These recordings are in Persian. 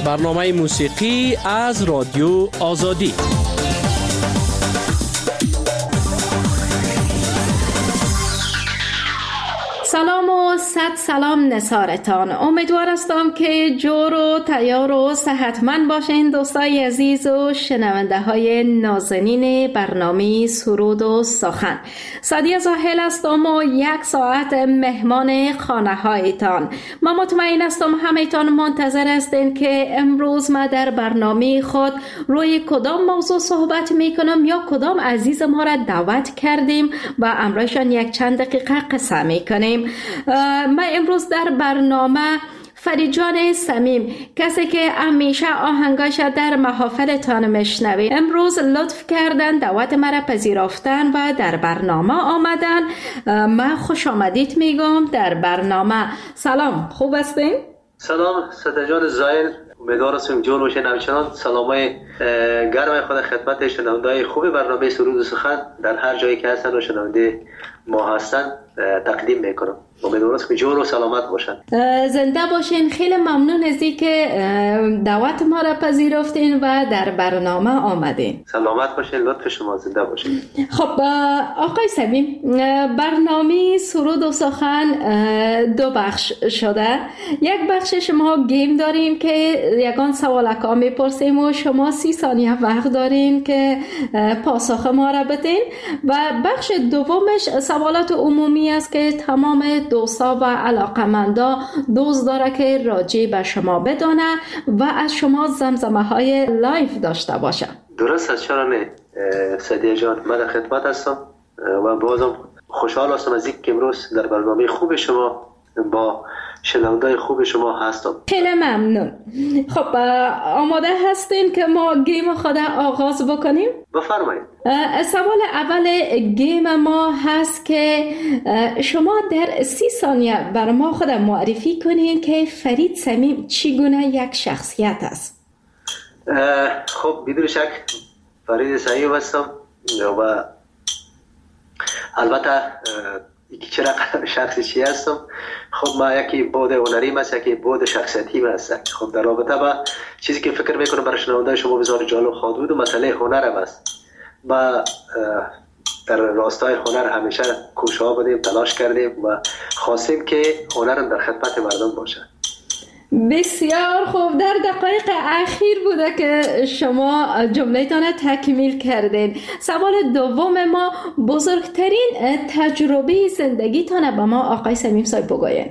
برنامه موسیقی از رادیو آزادی. سلام و صد سلام نثارتان. امیدوار هستم که جور و تیار و صحتمند باشین دوستای عزیز و شنونده های نازنین برنامه سرود و سخن. سعدیه زاهل هستم و 1 ساعت مهمان خانه هایتان. من مطمئن هستم همه‌تان منتظر هستین که امروز ما در برنامه خود روی کدام موضوع صحبت میکنم یا کدام عزیز ما را دعوت کردیم و امروزشان یک چند دقیقه قصه میکنیم. من امروز در برنامه فرید جان صمیم، کسی که همیشه آهنگاش در محافلتان میشنوید، امروز لطف کردن دعوت مرا پذیرفتن و در برنامه آمدن. من خوش آمدید میگم در برنامه. سلام، خوب هستین؟ سلام سعدیه جان زاهل، امیدوار هستم جور باشین. همچنان سلامای گرم خود خدمت شنونده‌های خوب برنامه سرود و سخن در هر جایی که هستن و شنونده ما هستن تقدیم میکنم. امیدوارم که جور و سلامت باشن. زنده باشین. خیلی ممنون از اینکه دعوت ما را پذیرفتین و در برنامه آمدین. سلامت باشین، لطف شما، زنده باشین. خب آقای صمیم، برنامه سرود و سخن 2 بخش شده. یک بخشش ما گیم داریم که یگان سوالکا میپرسیم و شما 30 ثانیه وقت دارین که پاسخ ما را بدین، و بخش دومش سوالات عمومی است که تمام دوستا و علاقمندا دوست داره که راجع به شما بدونه و از شما زمزمه های لایف داشته باشه. درست است، چرا نه سعدیه جان. من در خدمت هستم و بازم خوشحال هستم از اینکه امروز در برنامه خوب شما با شنونده‌های خوب شما هستم. خیلی ممنون. خب آماده هستین که ما گیم خود آغاز بکنیم؟ بفرمایید. سوال اول گیم ما هست که شما در 30 ثانیه بر ما خود معرفی کنین که فرید صمیم چگونه یک شخصیت است. خب بدون شک فرید صمیم هستم و البته یکی چرا شخصی چی هستم. خب ما یکی بود هنریم هست، یکی بود شخصیتیم هست. خب در رابطه با چیزی که فکر میکنم برای شنونده شما بسیار جالب خواهد بود و مسئله هنرم است. ما در راستای هنر همیشه کوشش بودیم، تلاش کردیم و خواستیم که هنرم در خدمت مردم باشه. بسیار خوب. در دقایق اخیر بوده که شما جمله‌تان تکمیل کردین. سوال دوم ما، بزرگترین تجربه زندگیتان به ما آقای صمیم صاحب بگوین.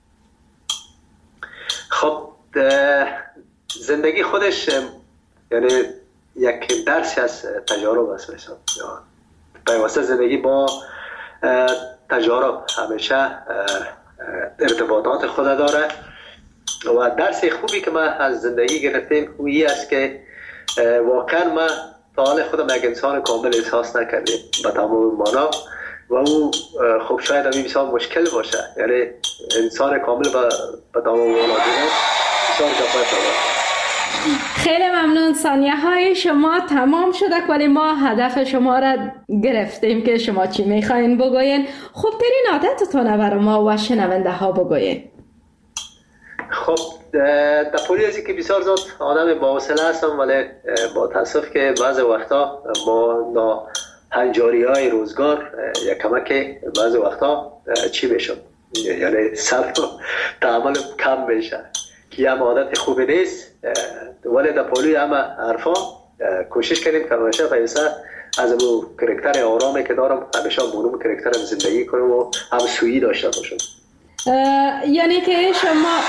خب زندگی خودش یعنی یک درسی از تجارب است. پیوسته زندگی با تجارب همیشه ارتباطات خود داره و درس خوبی که ما از زندگی گرفتیم اویی است که واقعا ما تا حال خودم یک انسان کامل احساس نکردیم به تمام معنا و او خب شاید همین بسیار مشکل باشه. یعنی انسان کامل به تمام معنا دیدن بسیار جفای. خیلی ممنون. ثانیه های شما تمام شده ولی ما هدف شما را گرفتیم که شما چی میخواین بگوین. خوبترین عادتتون برای ما و شنونده ها بگوین. خب در پولی ازی که بسیار زیاد آدم با حوصله هستم، ولی با تاسف که بعض وقتا با هنجاری های روزگار یا کمک بعض وقتا چی بشم، یعنی صبر و تعامل کم بشه که هم عادت خوبی نیست. ولی در پولی همه حرفا کوشش کردیم که همیشه پیسه از اون کرکتر آرامی که دارم همیشه بونم کرکترم زندگی کنم و هم سویی داشته باشم. یعنی که شما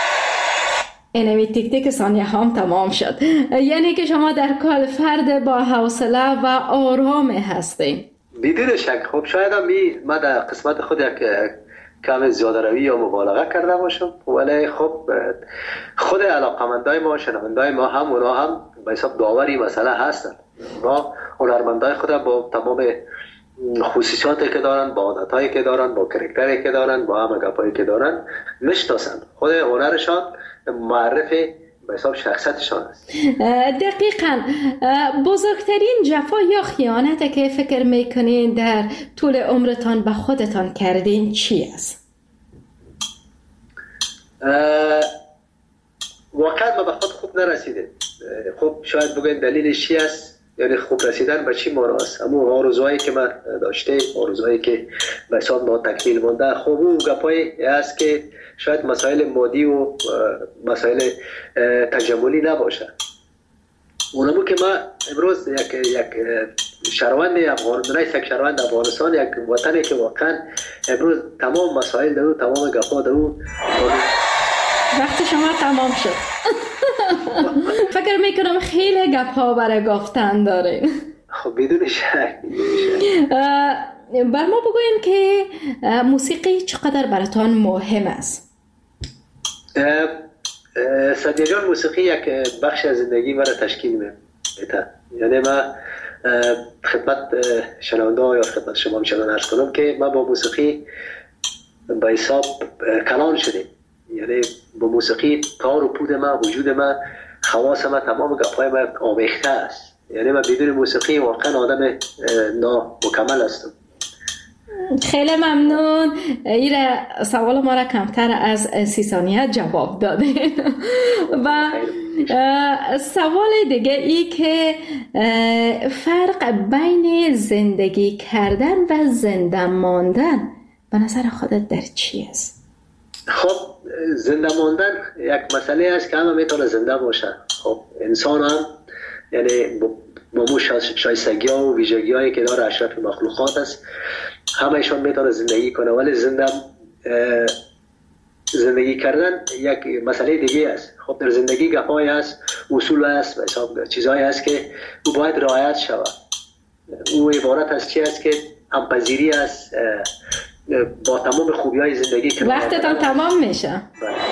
اینمی تیک تیک ثانیه هم تمام شد. یعنی که شما در کل فرد با حوصله و آرام هستین. بدون شک. خب شاید من در قسمت خود یک کم زیاده روی یا مبالغه کرده باشم، ولی خب خود علاقمندای ما، شنوندای ما هم اونا هم به حساب داوری مسئله هستن. ما هنرمندای خود با تمام خصوصیاتی که دارن، با عادتایی که دارن، با کرکتری که دارن، با همه گپایی که دارن میشناسن. خود هنرشان معرف به حساب شخصیتشان است. دقیقاً. بزرگترین جفا یا خیانتی که فکر میکنین در طول عمرتان به خودتان کردین چی است؟ واقعا ما به خود خوب نرسیده. خب شاید بگوین دلیلش چی است، یعنی خوب رسیدن به چی مانا است. اما آرزوهایی که من داشته، آرزوهایی که به حساب ما تکمیل مونده، خب اون گپایی است که شاید مسائل مادی و مسائل تجملی نباشه. اونمو که ما امروز یک شهروند افغانستان، رئیس یک شهروند افغانستان، یک وطنی که واقعا امروز تمام مسائل دارو، تمام گپا دارو. وقت شما تمام شد. فکر میکنم خیلی گپ ها برای گفتن داره. خب بدون شک. بر ما بگوین که موسیقی چقدر براتان مهم است؟ سعدیه جان، موسیقی یک بخش از زندگی مرا تشکیل میده. یعنی من خدمت شنونده یا خدمت شما میشنون عرض کنم که من با موسیقی به حساب کلان شدیم. یعنی با موسیقی تار و پود من، وجود من، خواص من، تمام گپای من آمیخته است. یعنی من بدون موسیقی واقعا آدم نامکمل هستم. خیلی ممنون. این سوال ما را کمتر از 30 ثانیه جواب داده. و سوال دیگه ای که فرق بین زندگی کردن و زنده ماندن به نظر خودت در چی است؟ خب زنده ماندن یک مسئله است که همه میتونه زنده باشه. خب انسان هم یعنی با مو شایستگی ها و ویژگی هایی که داره اشرف مخلوقات است، همه ایشان میتونه زندگی کنه. ولی زندگی کردن یک مسئله دیگه است. خب در زندگی گپایی است، اصول است و حساب چیزهایی است که او باید رعایت شود. او عبارت از چی است که همپذیری است با تمام خوبی های زندگی که وقتتان تمام میشه.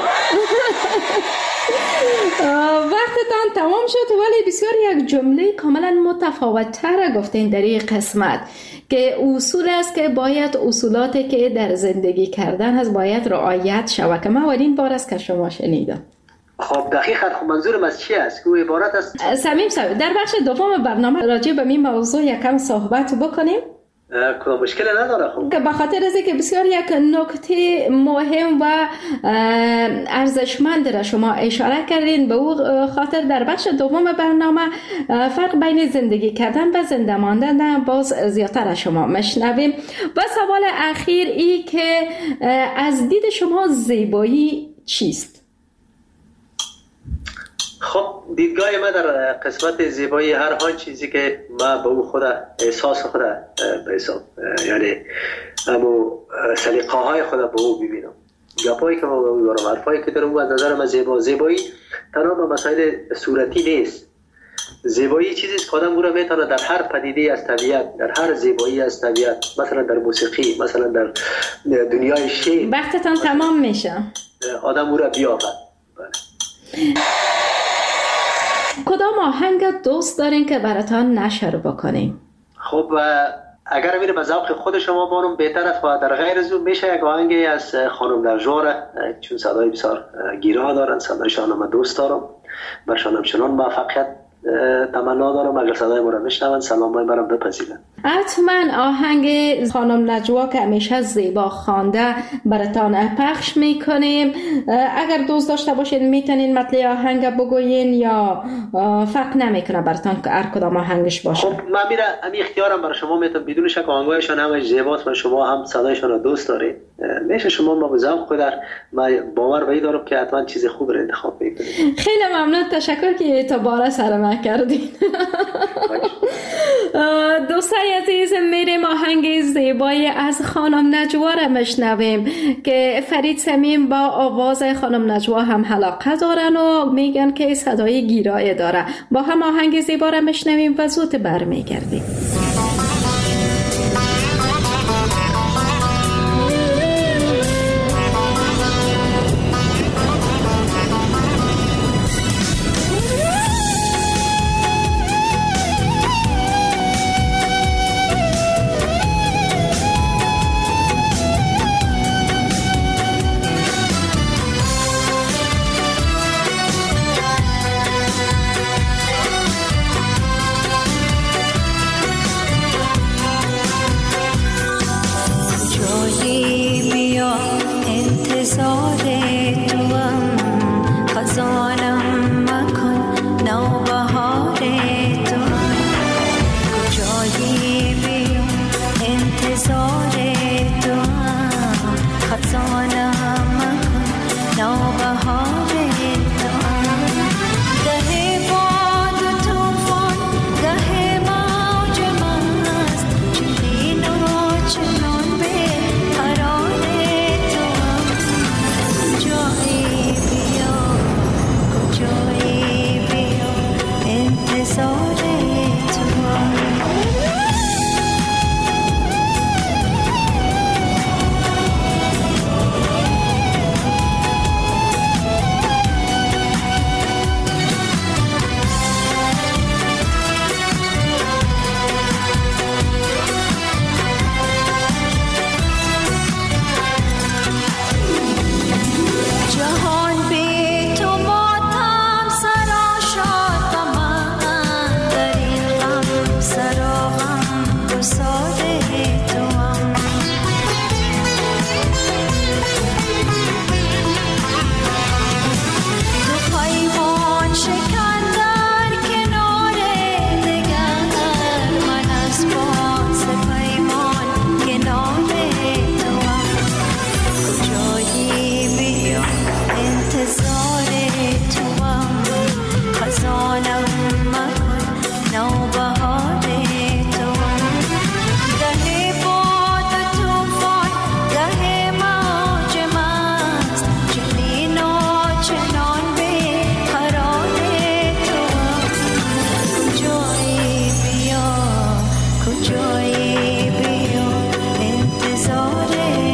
وقتتان تمام شد، ولی بسیار یک جمله کاملا متفاوت تر گفتین در این قسمت که اصول است که باید اصولاتی که در زندگی کردن هست باید رعایت شود، که من اولین بار است که شما شنیدم. خب دقیقاً خب منظورم از چی است؟ که عبارت است صمیم صاحب در بخش دوم برنامه راجع به این موضوع یکم صحبت بکنیم. کدام مشکل نداره. خب که بخاطر از اینکه بسیار یک نکته مهم و ارزشمند را شما اشاره کردین، به او خاطر در بخش دوم برنامه فرق بین زندگی کردن و زنده ماندن باز زیادتر از شما مشنویم. و سوال اخیر ای که از دید شما زیبایی چیست؟ خب دیدگاه من در قسمت زیبایی هر آن چیزی که من به او خود احساس خود به حساب، یعنی امو سلیقه های خود به او ببینم، گپایی که من به او دارم، حرفایی که دارم، از نظر من زیبایی تنها به مسائل صورتی نیست. زیبایی چیزی است که آدم او را میتونه در هر پدیده از طبیعت، در هر زیبایی از طبیعت، مثلا در موسیقی، مثلا در دنیای شعر، وقتتان تمام میشه، آدم او را بیابد. کدام آهنگ دوست دارین که براتان نشر بکنیم؟ خب اگر میره به ذوق خود شما بانم بهتر است، و در غیر از اون میشه یک آهنگی از خانم نجوا، چون صدای بسیار گیرا دارن، صدایشان من دوست دارم، برشان همچنان موفقیت تمنا دارم. اگر صدای ما را میشنون سلامای مرا بپذیرن. حتما آهنگ خانم نجوا که همیشه زیبا خوانده براتان پخش میکنیم. اگر دوست داشته باشین میتونین مطلع آهنگ بگوین یا فرق نمیکنه براتان که هر کدام آهنگش باشه؟ خب من میره امی اختیارم برای شما میتونم، بدون شک آهنگایشان همه زیباست و شما هم صدایشان را دوست دارید. میشه شما ما به ذوق خود من باور به این دارم که حتما چیز خوب را انتخاب میکنید. خیلی ممنون، تشکر که اعتبار سر من کردین. دوستای عزیز، میریم آهنگ زیبایی از خانم نجوا را مشنویم که فرید صمیم با آواز خانم نجوا هم علاقه دارن و میگن که صدای گیرای داره. با هم آهنگ زیبا را مشنویم و زود برمیگردیم. کجایی بیا انتظار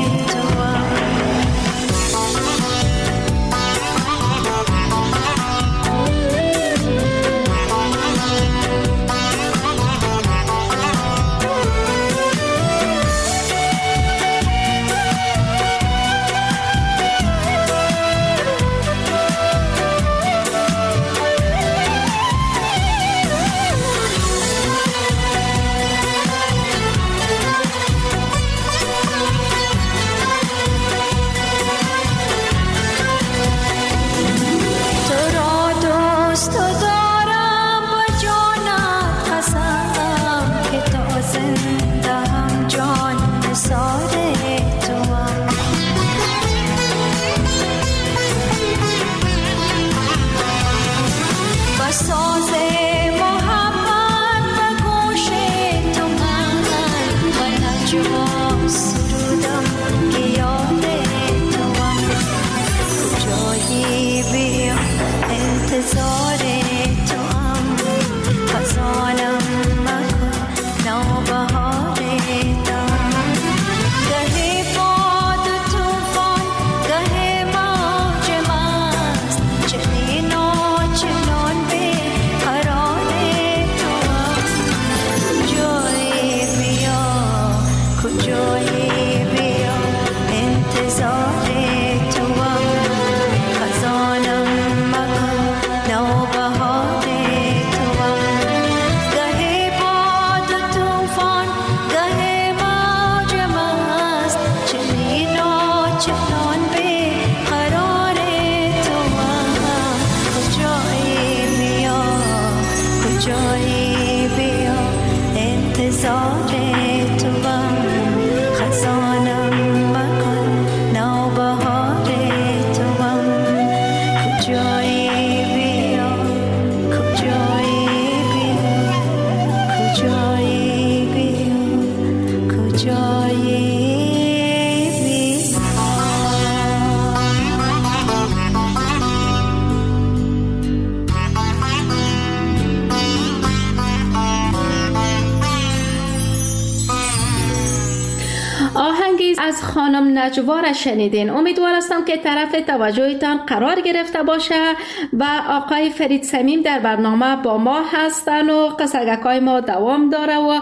از خانم نجوا را شنیدین. امیدوار هستم که طرف توجهتان قرار گرفته باشه و آقای فرید صمیم در برنامه با ما هستن و قصگکای ما دوام داره و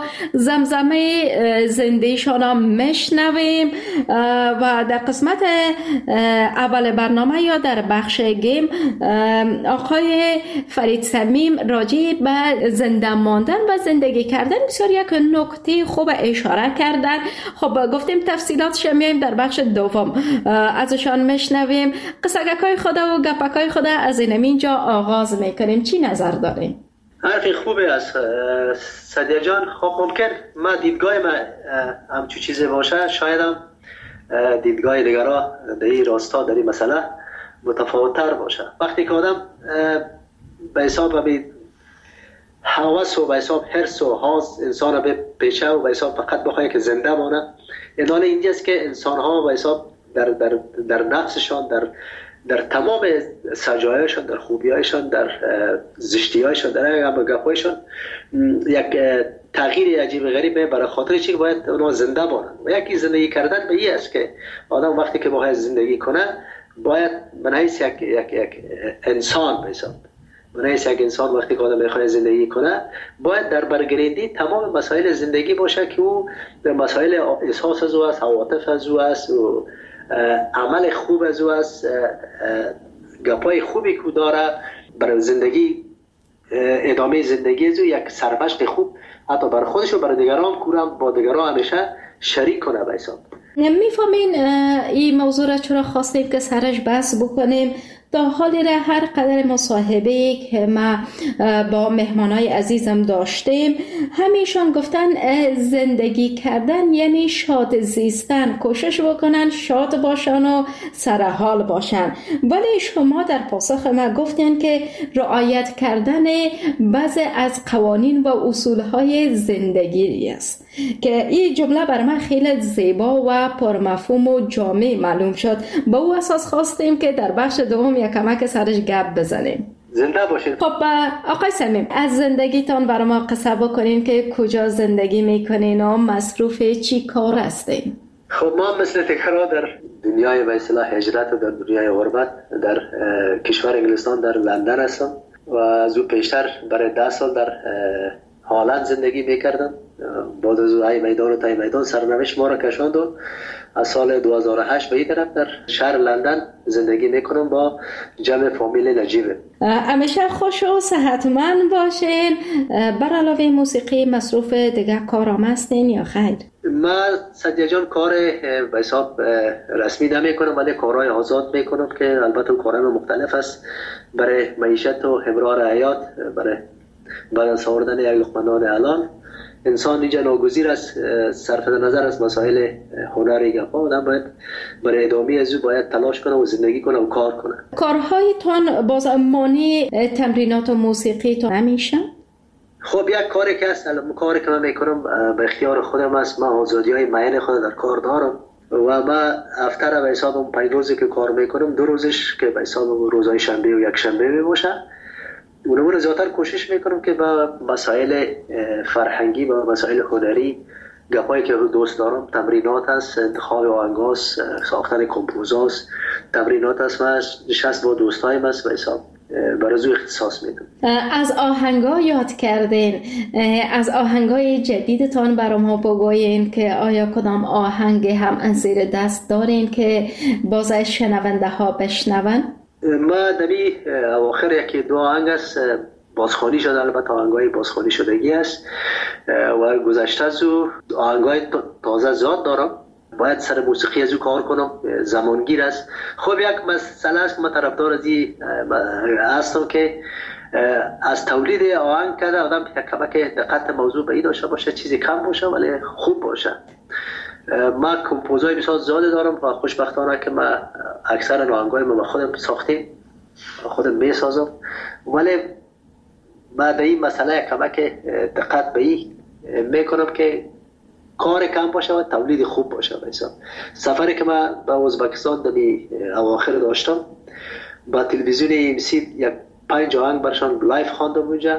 زمزمه زندگیشان هم میشنویم و در قسمت اول برنامه یا در بخش گیم آقای فرید صمیم راجع به زنده ماندن و زندگی کردن بسیار یک نکته خوب اشاره کردن. خب گفتیم تفصیلاتش میایم در بخش دوم ازشان میشنویم. قصگکای خود و گپکای خود از اینجا آغاز میکنیم. چی نظر داریم؟ حرفی خوبه است سعدیه جان. خب ممکن ما دیدگاه ما همچون چیزی باشه، شاید هم دیدگاه دیگرها در این راستا در این مسئله متفاوت‌تر باشه. وقتی که آدم به حساب هوس و به حساب حرص و حاز انسان به پیچه و به حساب فقط بخواه که زنده مانه، ادانه اینجاست که انسان ها به حساب در نفسشان، در تمام سجایشان، در خوبیایشان، در زشتیایشان، در گپایشان یک تغییر عجیب غریبه برای خاطر چی باید اونها زنده بانند. و یکی زندگی کردن به این است که آدم وقتی که باید زندگی کنه باید من حیث یک انسان به حساب من حیث یک انسان وقتی که آدم میخواد زندگی کنه باید در برگریدی تمام مسائل زندگی باشه که او در مسائل احساس از او است، عواطف از او است و عمل خوب از او است، گپای خوبی که داره برای زندگی، ادامه زندگی از او یک سرمشق خوب حتی برای خودش و برای دیگران کورم با دیگران همیشه شریک کنه به حساب. میفهمین این موضوع را چرا خواستیم که سرش بحث بکنیم؟ تا حالی را هر قدر مصاحبه که ما با مهمانای عزیزم داشتیم همیشون گفتن زندگی کردن یعنی شاد زیستن، کوشش بکنن شاد باشن و سرحال باشن. ولی شما در پاسخ ما گفتین که رعایت کردن بعضی از قوانین و اصولهای زندگی است که این جمله بر من خیلی زیبا و پرمفهوم و جامع معلوم شد. با او اساس خواستیم که در بخش دوم یک کمک سرش گپ بزنیم. زنده باشین. خب آقای صمیم، از زندگیتان برای ما قصه بکنین که کجا زندگی میکنین و مصروف چی کار هستین؟ خب ما مثل تکرار در دنیای به اصطلاح هجرت و در دنیای غربت در کشور انگلستان در لندن هستم و از او پیشتر برای 10 سال در هالند زندگی میکردم. بعد از او ای میدان و تای میدان سرنوشت ما را کشاند و از سال 2008 به این طرف در شهر لندن زندگی میکنم با جمع فامیل نجیبه. همیشه خوش و صحتمند باشین. بر علاوه موسیقی مصروف دیگه کارام هستین یا خیر؟ من سدیا جان کار به حساب رسمی نمیکنم ولی کارهای آزاد میکنم که البته کارهای مختلف است برای معیشت و امرار حیات. برای بعد از آوردن یک لقمه نان الان انسان اینجا ناگزیر است صرف نظر از مسائل هنری گپا آدم باید برای ادامه از او باید تلاش کنه و زندگی کنه و کار کنه. کارهایتان باز مانی تمرینات و موسیقی تو همیشه؟ خب یک کاری که هست کاری که من میکنم به اختیار خودم است. من آزادی های معین خود در کار دارم و من هفته به حساب 5 روزی که کار میکنم 2 روزش که به حساب روزهای شنبه و یک شنبه می باشه. اونمون زیادتر کوشش میکنم که با مسائل فرهنگی و مسائل هنری گپایی که دوست دارم تمرینات هست، انتخاب آهنگاست، ساختن کمپوزاست، تمرینات هست. من نشست با دوستایم هست و حساب برای او اختصاص میدم. از آهنگا یاد کردین، از آهنگای جدیدتان برای ما بگوین که آیا کدام آهنگ هم زیر دست دارین که باز شنونده ها بشنون؟ ما دمی اواخر یکی 2 آهنگ است بازخوانی شده، البته آهنگای بازخوانی شدگی است و گذشته از او آهنگای تازه زیاد دارم. باید سر موسیقی از او کار کنم، زمانگیر است. خب یک مسئله است که من طرفدار از این هستم که از تولید آهنگ کرده آدم کمک دقت موضوع به این داشته باشه، چیزی کم باشه ولی خوب باشه. من کمپوزای بسیار زیاده دارم و خوشبختانه که من اکثر آهنگای من خودم ساختیم خودم میسازم ولی من به این مسئله کمک دقت به این میکنم که کار کم باشه و تولید خوب باشه. سفری که من به ازبکستان دمی اواخر داشتم با تلویزیون ایمسی یک 5 آهنگ برشان لایف خواندم اونجا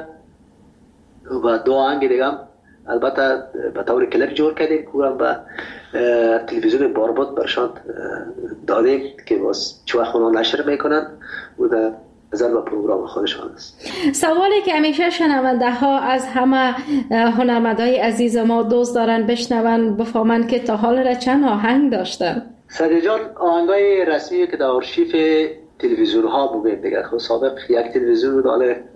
و 2 آهنگ دیگه هم البته به طور کلیپ جور کردیم که هم به تلویزیون بارباد برشان دادیم که باز چه وقت اونا نشر میکنن و در نظر به پروگرام خودشان است. سوالی که همیشه شنونده ها از همه هنرمندای عزیز ما دوست دارن بشنون بفهمن که تا حال را چند آهنگ داشتن؟ سدیا جان آهنگای رسمی که در آرشیف تلویزیون ها بودیم دیگه. خب سابق یک تلویزیون بود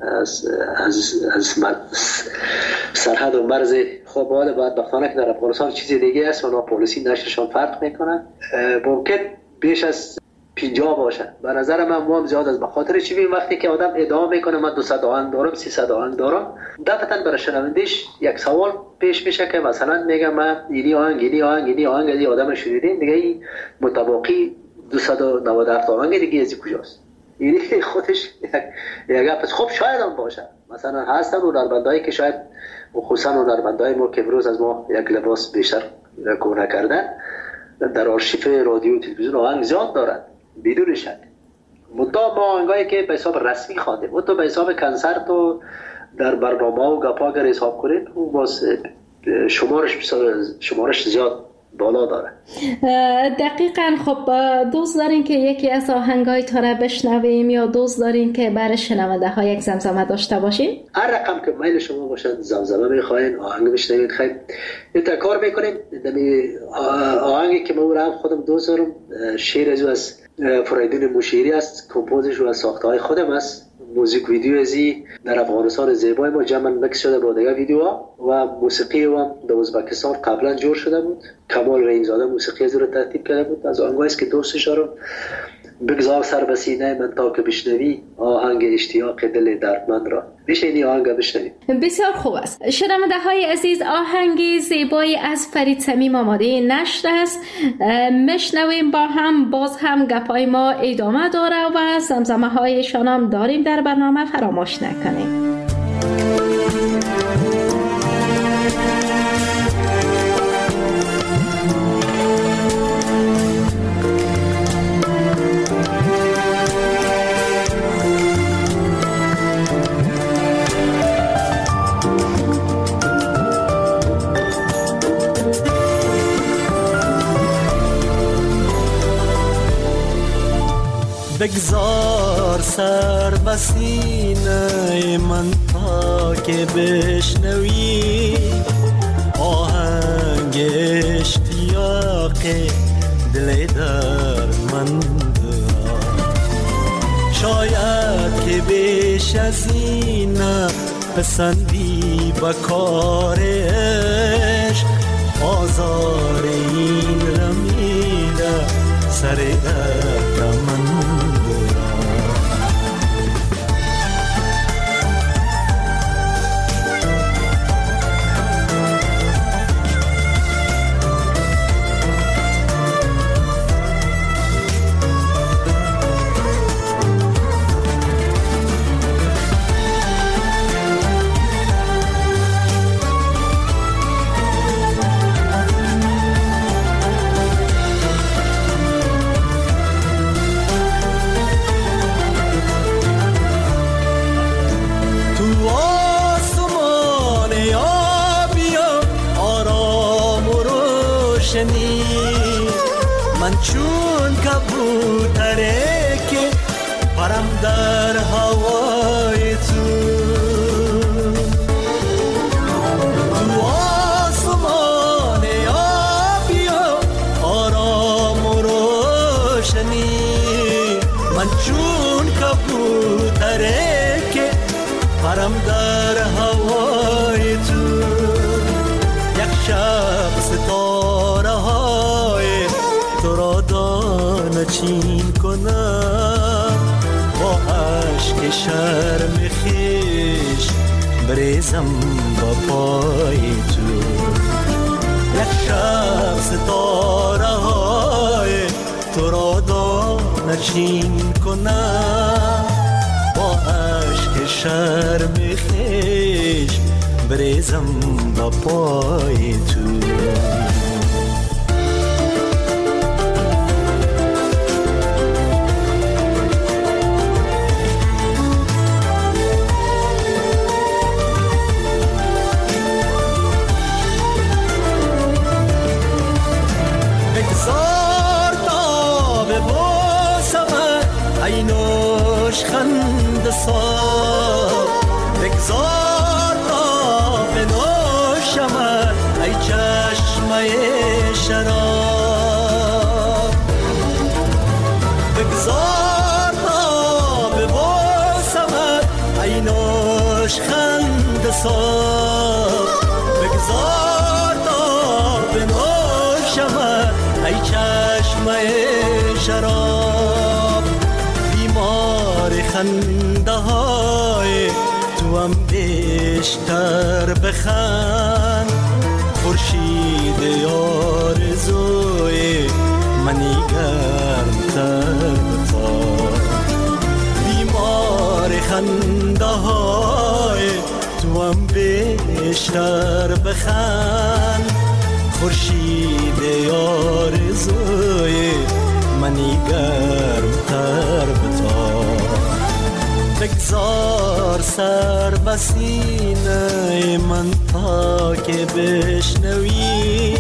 از سرحد و مرز. خب حالا بدبختانه که در افغانستان چیزی دیگه است و پالیسی نشرشان فرق میکنن. ممکن بیش از 50 باشه. به نظر من هم زیاد است. به خاطر چی وقتی که آدم ادعا میکنه من 200 آهنگ دارم 300 آهنگ دارم دفعتاً برای شنوندش یک سوال پیش میشه که مثلا میگم من اینی آهنگ از آدم شنیدین دیگه این متباقی 297 آهنگ دیگه از کجاست؟ یعنی خودش یک پس خب شاید هم باشه. مثلا هستن هنرمندایی که شاید خصوصا هنرمندای ما که امروز از ما یک لباس بیشتر کار نکردن در آرشیف رادیو و تلویزیون آهنگ زیاد دارن بدون شک. مدام ما آهنگایی که به حساب رسمی خواندیم مدام به حساب کنسرت و در برنامه و گپا اگر حساب کنید اون باز شمارش زیاد بالا داره. دقیقاً. خب دوست دارین که یکی از آهنگای تا را بشنویم یا دوست دارین که برای شنونده ها یک زمزمه داشته باشین؟ هر رقم که میل شما باشن زمزمه میخواین آهنگ بشنوید خیلی این کار میکنیم. آهنگی که من هم خودم دوست دارم شعر از فریدون موشیری است. کمپوزش و ساخته های خودم است. موزیک ویدیو ازی در افغانستان زیبای ما جمع مکس شده با دیگه ویدیوها و موسیقی هم در ازبکستان قبلا جور شده بود. کمال رحیمزاده موسیقی از رو ترتیب کرده بود. از آهنگایی است که دوستش دارم. بگذار سر به سینه من تا که بشنوی آهنگ اشتیاق دل دردمند را. بشینی آهنگ بشنوی. بسیار خوب است. شنونده های عزیز آهنگی زیبایی از فرید صمیم آماده نشر است. مشنویم با هم. باز هم گپای ما ادامه داره و زمزمه هایشان هم داریم در برنامه فراموش نکنیم. بگذار سر به سینه من تا که بشنوی آهنگ اشتیاق دل دردمند را. شاید که بیش از این پسندی به کار عشق آزار این رمیده سر دردمند را. من چون کبوتره که پرم در هوای تو آسمان آبی و آرام و روشنی. من چون کبوتره که پرم در هوای تو یک شب ستاره های تو را دانه چین کنم با عشق شرم خیش بریزم با پای تو. یک شب ستاره های تو را دانه چین کنم با عشق شرم خیش بریزم با پای تو. بگذار تا ببوسم ای نوش خنده سار. بگذار تا بنوشم ای چشمه شراب. بگذار تا ببوسم ای نوش خنده سار. بگذار تا بنوشم ای چشمه شراب. بیمار خنده های تو هم بیشتر بخند خورشید آرزوی منی گرمتر بتاب. بیمار خنده های تو هم بیشتر بخند خورشید آرزوی منی گرمتر بتاب. بگذار سر به سینه من تا که بشنوی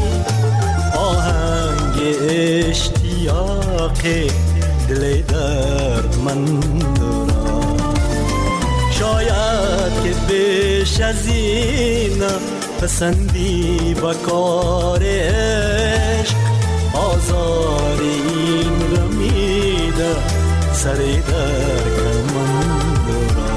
آهنگ اشتیاق دل دردمند را. شاید که بیش از این پسندی به کار عشق آزار این رمیده سر دردمند را.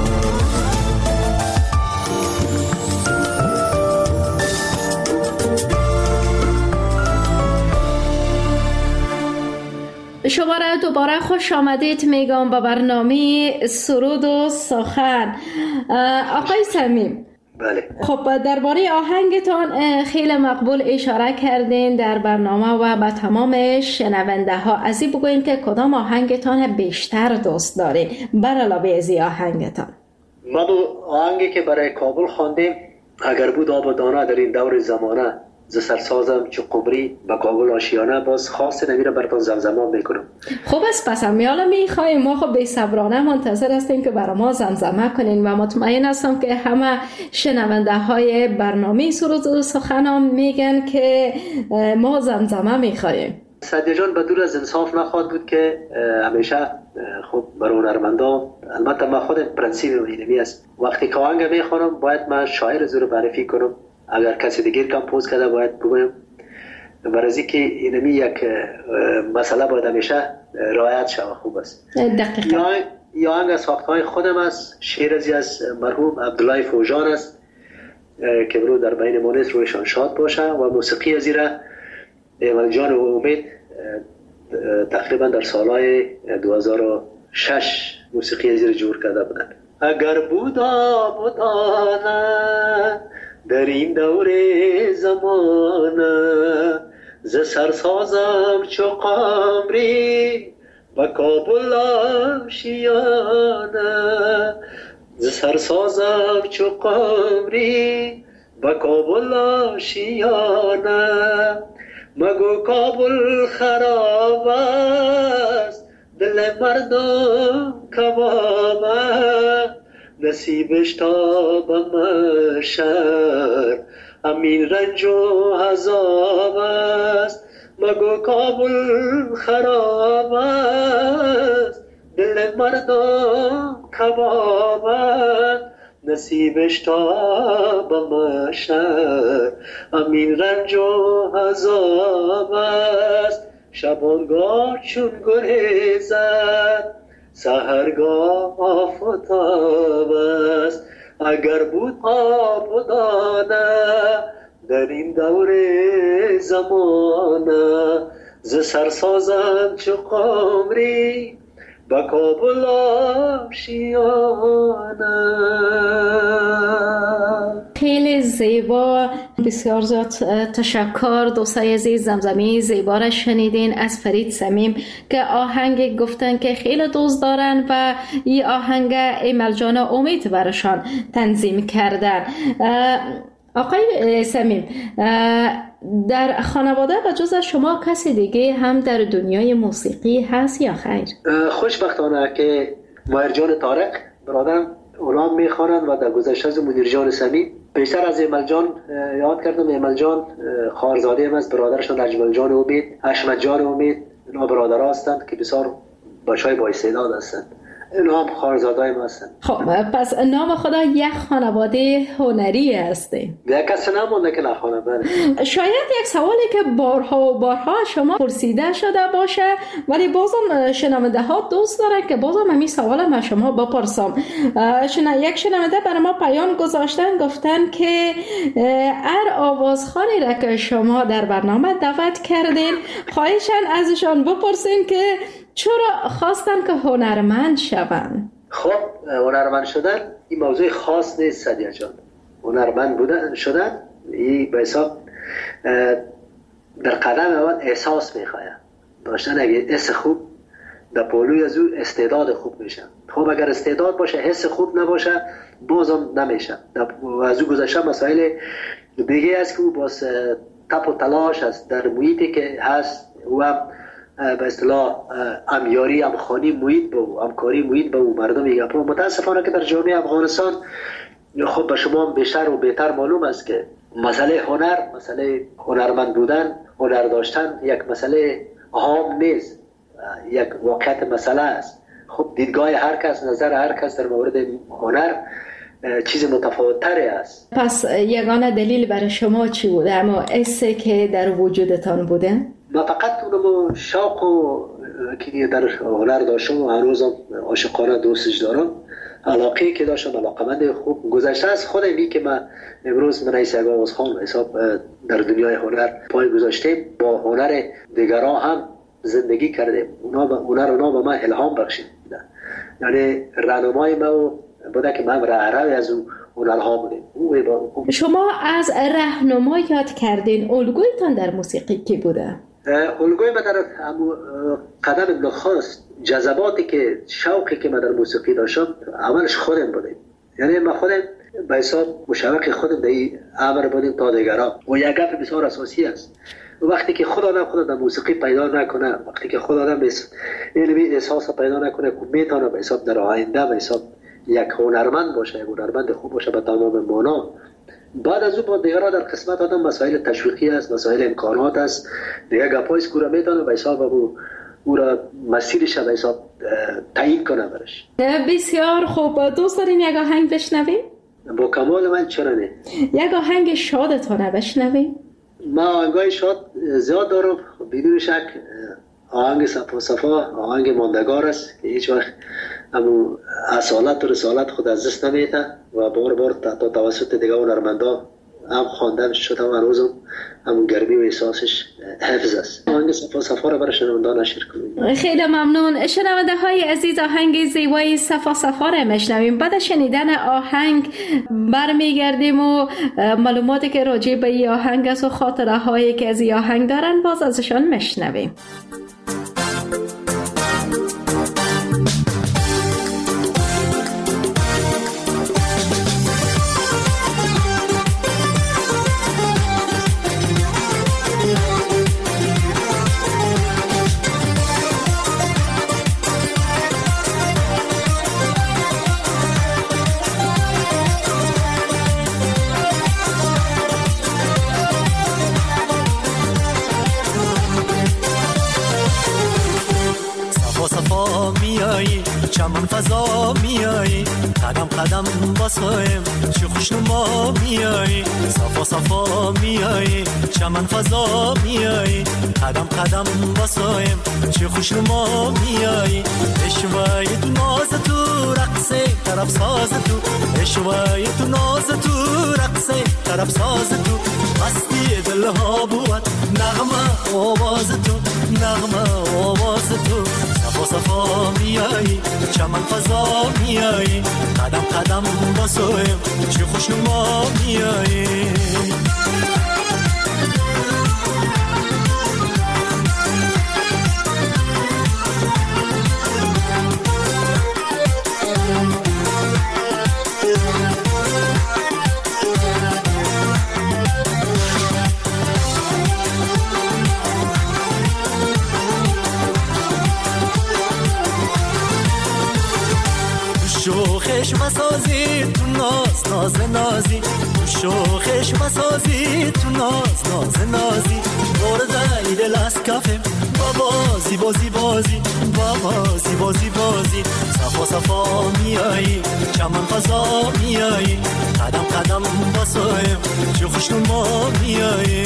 شما را دوباره خوش آمدید میگم به برنامه سرود و سخن. آقای صمیم، بله. خب درباره آهنگتان خیلی مقبول اشاره کردین در برنامه و به تمام شنونده ها. از این بگوین که کدام آهنگتان بیشتر دوست دارین بر علاوه از این آهنگتان؟ ما دو آهنگی که برای کابل خواندیم اگر بود آب و دانه در این دور زمانه ز سرسازم چو قمری به کابل آشیانه باز خاص نمیره براتون زمزمه میکنم. خوب است، پس میالا میخوایم ما خب بی صبرانه منتظر هستیم که برای ما زمزمه کنین و مطمئن هستم که همه شنونده های برنامه سرود و سخن میگن که ما زمزمه میخوایم. سعدی جان بدور از انصاف نخواهد بود که همیشه خب برای هنرمندا البته من خودم پرنسیپ اینمی است، وقتی که آهنگ میخوانم باید من شاعر زور معرفی کنم، اگر کسی دیگر کمپوز کرده باید بگویم، برای از اینکه اینمی یک مسئله باید همیشه رعایت شود. خوب است. دقیقاً. یا آهنگ از ساختهای خودم است، شعر از مرحوم عبدالله فوجان است که برو در بین ما نیست، رویشان شاد باشه، و موسیقی از ایره ایمل جان و امید تقریبا در سالهای 2006 موسیقی از ایره جور کرده بودن. اگر بودانه در این دور زمانه ز سرسازم چو قمری و کابل آشیانه، ز سرسازم چو قمری و کابل آشیانه، مگو کابل خراب است دل مردم کبابه، نصیبش تا به محشر همین رنج و عذاب است، مگو کابل خراب است دل مردم کباب است، نصیبش تا به محشر همین رنج و عذاب است. شبانگاه چون گریزد سحرگاه آفتاب است، اگر بود آبادانه در این دور زمانه ز سرسازم چو قمری و کابل آشیانه. خیلی زیبا، بسیار زیاد تشکر دوستای عزیز. زمزمه زیبا را شنیدین از فرید صمیم که آهنگ گفتن که خیلی دوست دارن و این آهنگ ایمل جان امید برشان تنظیم کردن. آقای صمیم، در خانواده و جز شما کسی دیگه هم در دنیای موسیقی هست یا خیر؟ خوشبختانه که ماهر جان طارق برادرم اونام میخوانند و در گذشته از منیر جان صمیم. بیشتر از ایمل جان یاد کردم. ایمل جان خواهرزاده هم است، برادرشان اجمل جان امید، حشمت جان امید، اینا برادرها هستند که بسیار بچهای با استعداد هستند. اینا هم خواهرزاده‌های ما هستند. خب پس نام خدا یک خانواده هنری هسته. یک کسی نمونده که نخوانه. شاید یک سوالی که بارها و بارها شما پرسیده شده باشه، ولی بازم شنونده ها دوست دارن که بازم همین سوال من شما بپرسم. یک شنونده برای ما پیام گذاشتن، گفتن که هر آوازخوانی را که شما در برنامه دعوت کردین خواهشن ازشان بپرسین که چرا خواستن که هنرمند شوند؟ خب هنرمند شدن این موضوع خاص نیست سدیه جان. هنرمند بودن شدن این به حساب در قدم اول احساس میخواه داشتن. اگه حس خوب در پولوی از او استعداد خوب میشه. خب اگر استعداد باشه حس خوب نباشه بازم نمیشه. از او گذشته مسائل دیگه است که او باز تپ و تلاش است در محیطی که هست و به اصطلاح امیاری همخوانی محیط به او، همکاری محیط به او مردم میگه. متاسفانه که در جامعه افغانستان خب به شما بیشتر و بهتر معلوم است که مسئله هنر، مسئله هنرمند بودن، هنر داشتن یک مسئله عام نیست، یک واقعیت مسئله است. خب دیدگاه هر کس، نظر هر کس در مورد هنر چیز متفاوت‌تری است. پس یگانه دلیل برای شما چی بوده؟ اما حسی که در وجودتان بوده؟ من فقط اونم شوق و که در هنر داشتم و هنوزم عاشقانه دوستش دارم. علاقه که داشتم، علاقمند خوب گذشته از خودم که من امروز من ایسا آوازخوان حساب در دنیای هنر پای گذاشتیم، با هنر دیگران هم زندگی کردیم. اونا به من الهام بخشید، یعنی راهنمای من بوده که من راهروی از اون هنرها بودیم. شما از راهنما یاد کردین، الگویتان در موسیقی کی بوده؟ الگوی من در قدم نخست جذباتی که شوقی که من در موسیقی داشتم اولش خودم بودیم. یعنی من خودم به حساب مشوق خودم در این امر بودیم تا دیگران. و یک گپ بسیار اساسی است، وقتی که خود آدم خود در موسیقی پیدا نکنه، وقتی که خود آدم این احساس پیدا نکنه که میتونه به حساب در آینده به حساب یک هنرمند باشه، یک هنرمند خوب باشه به تمام معنا، بعد از او با دیگران در قسمت آدم مسائل تشویقی است، مسائل امکانات است، دیگه گپای اسکوره میتونه به حساب ابو او را مسیرش به حساب تعیین کنه برش. بسیار خوب. دوست دارین یک آهنگ بشنویم؟ با کمال من چرا نه. یک آهنگ شادتونه بشنویم؟ ما آهنگای شاد زیاد دارم، بدون شک آهنگ صفا آهنگ ماندگار است که هیچ وقت همون اصالت و رسالت خود از دست نمیده و بار بار تا توسط دیگه هنرمندا هم خواندن شد هم هنوزم همون گرمی و احساسش حفظ است. آهنگ صفا را برای شنوندگان نشر کنیم. خیلی ممنون. شنونده های عزیز، آهنگ زیبای صفا را میشنویم. بعد شنیدن آهنگ برمیگردیم و معلوماتی که راجع به این آهنگ است و خاطره هایی که از این آهنگ دارن باز ازشان میشنویم. چمن فضا میایی، قدم قدم باسایم چه خوشنما میایی، صفا صفا میایی، چمن فضا میایی، قدم قدم باسایم چه خوشنما میایی، اشوای تو ناز تو رقصه طرف ساز تو، اشوای تو ناز تو رقصه طرف ساز تو، مستی دلها بود نغمه آواز تو، نغمه آواز تو، صفا صفا میایی، چمن فضا میایی، قدم قدم باسویم چه خوشنما میایی. شوخش مسازی تو ناز ناز نازی، شوخش مسازی تو ناز ناز نازی، برده دل از کفم با بازی بازی بازی، با بازی بازی بازی، صفا صفا میایی، چمن فضا میایی، قدم قدم باسایم چه خوشنما میایی.